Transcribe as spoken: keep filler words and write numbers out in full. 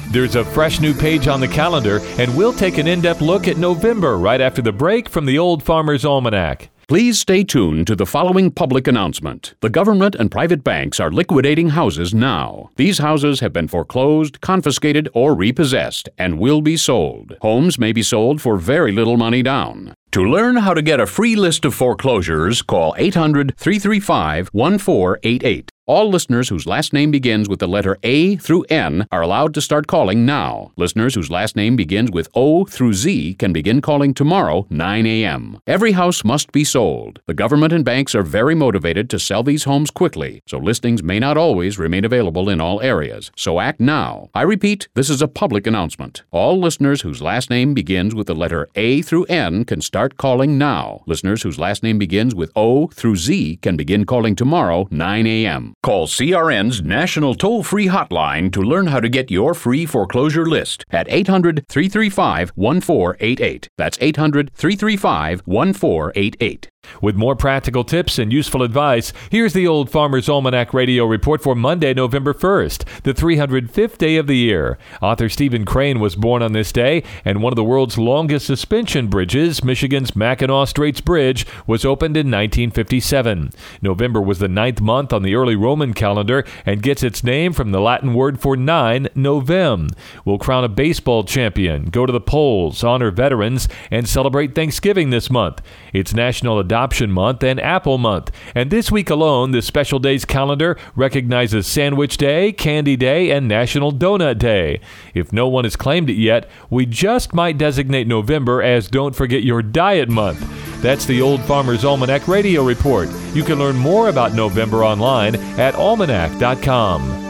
There's a fresh new page on the calendar, and we'll take an in-depth look at November right after the break from the Old Farmer's Almanac. Please stay tuned to the following public announcement. The government and private banks are liquidating houses now. These houses have been foreclosed, confiscated, or repossessed and will be sold. Homes may be sold for very little money down. To learn how to get a free list of foreclosures, call eight hundred, three three five, one four eight eight. All listeners whose last name begins with the letter A through N are allowed to start calling now. Listeners whose last name begins with O through Z can begin calling tomorrow, nine a.m. Every house must be sold. The government and banks are very motivated to sell these homes quickly, so listings may not always remain available in all areas. So act now. I repeat, this is a public announcement. All listeners whose last name begins with the letter A through N can start calling now. Listeners whose last name begins with O through Z can begin calling tomorrow, nine a.m. Call C R N's National Toll-Free Hotline to learn how to get your free foreclosure list at eight hundred, three three five, one four eight eight. That's eight hundred, three three five, one four eight eight. With more practical tips and useful advice, here's the Old Farmer's Almanac Radio Report for Monday, November first, the three hundred fifth day of the year. Author Stephen Crane was born on this day, and one of the world's longest suspension bridges, Michigan's Mackinac Straits Bridge, was opened in nineteen fifty-seven. November was the ninth month on the early Roman calendar and gets its name from the Latin word for nine, novem. We'll crown a baseball champion, go to the polls, honor veterans, and celebrate Thanksgiving this month. It's National Adoption Month and Apple Month. And this week alone, the Special Days calendar recognizes Sandwich Day, Candy Day, and National Donut Day. If no one has claimed it yet, we just might designate November as Don't Forget Your Diet Month. That's the Old Farmer's Almanac Radio Report. You can learn more about November online at almanac dot com.